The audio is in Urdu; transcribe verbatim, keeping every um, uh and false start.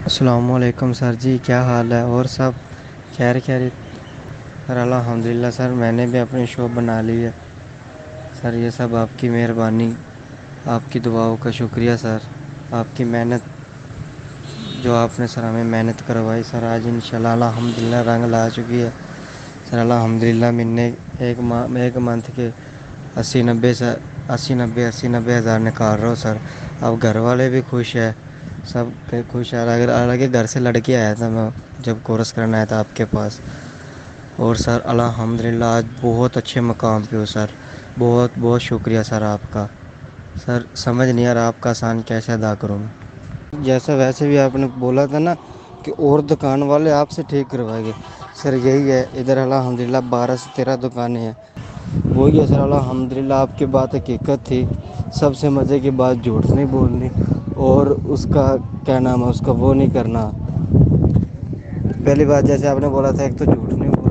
السلام علیکم سر جی، کیا حال ہے؟ اور سب خیر خیریت؟ سر الحمد للہ سر، میں نے بھی اپنی شاپ بنا لی ہے سر، یہ سب آپ کی مہربانی، آپ کی دعاؤں کا شکریہ سر، آپ کی محنت جو آپ نے سر ہمیں محنت کروائی سر، آج ان شاء اللہ الحمد للہ رنگ لا چکی ہے سر الحمد للہ۔ میں نے ایک ماہ ایک منتھ کے اسی نبے سے اسی نبے اسی نبے ہزار نکال رہا ہوں سر۔ اب گھر والے بھی خوش ہیں، سب خوش ہیں۔ اگر حالانکہ گھر سے لڑکے آیا تھا میں جب کورس کرنا آیا تھا آپ کے پاس، اور سر الحمد للہ آج بہت اچھے مقام پہ ہو سر، بہت بہت شکریہ سر آپ کا سر، سمجھ نہیں آ رہا آپ کا احسان کیسے ادا کروں میں۔ جیسا ویسے بھی آپ نے بولا تھا نا کہ اور دکان والے آپ سے ٹھیک کروائیں گے سر، یہی ہے ادھر الحمد للہ بارہ سے تیرہ دکانیں ہیں، وہی ہے سر الحمد للہ۔ آپ کی بات حقیقت تھی، سب سے مزے کی بات جھوٹ نہیں بولنی، اور اس کا کیا نام ہے اس کا وہ نہیں کرنا۔ پہلی بات جیسے آپ نے بولا تھا ایک تو جھوٹ نہیں